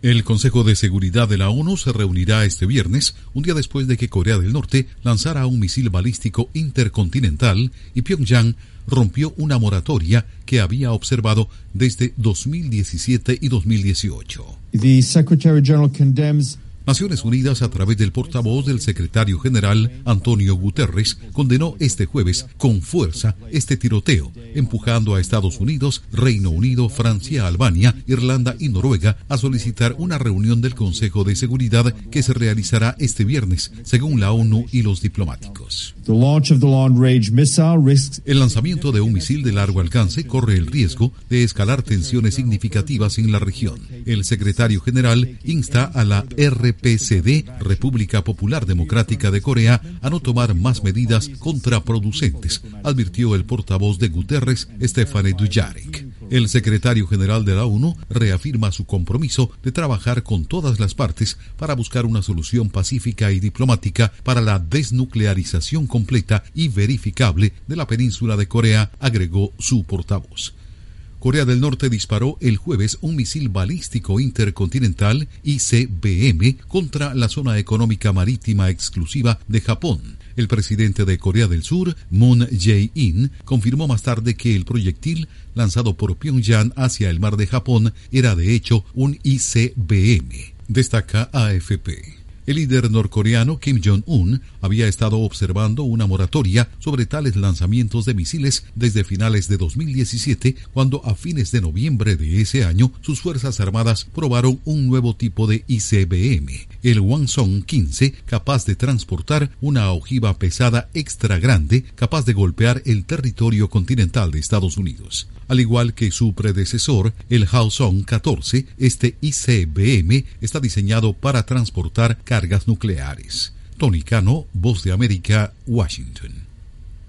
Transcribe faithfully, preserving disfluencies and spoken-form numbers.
El Consejo de Seguridad de la ONU se reunirá este viernes, un día después de que Corea del Norte lanzara un misil balístico intercontinental y Pyongyang rompió una moratoria que había observado desde dos mil diecisiete y dos mil dieciocho. The Secretary General condemns Naciones Unidas, a través del portavoz del secretario general, Antonio Guterres, condenó este jueves con fuerza este tiroteo, empujando a Estados Unidos, Reino Unido, Francia, Albania, Irlanda y Noruega a solicitar una reunión del Consejo de Seguridad que se realizará este viernes, según la ONU y los diplomáticos. the launch of the long-range missile risks El lanzamiento de un misil de largo alcance corre el riesgo de escalar tensiones significativas en la región. El secretario general insta a la R P C D, República Popular Democrática de Corea, a no tomar más medidas contraproducentes, advirtió el portavoz de Guterres, Stéphane Dujarric. El secretario general de la ONU reafirma su compromiso de trabajar con todas las partes para buscar una solución pacífica y diplomática para la desnuclearización completa y verificable de la península de Corea, agregó su portavoz. Corea del Norte disparó el jueves un misil balístico intercontinental I C B M contra la zona económica marítima exclusiva de Japón. El presidente de Corea del Sur, Moon Jae-in, confirmó más tarde que el proyectil lanzado por Pyongyang hacia el mar de Japón era de hecho un I C B M, destaca A F P. El líder norcoreano Kim Jong-un había estado observando una moratoria sobre tales lanzamientos de misiles desde finales de dos mil diecisiete, cuando a fines de noviembre de ese año sus fuerzas armadas probaron un nuevo tipo de I C B M, el Hwasong quince, capaz de transportar una ojiva pesada extra grande, capaz de golpear el territorio continental de Estados Unidos. Al igual que su predecesor, el Hwasong catorce, este I C B M está diseñado para transportar cargas nucleares. Tony Cano, Voz de América, Washington.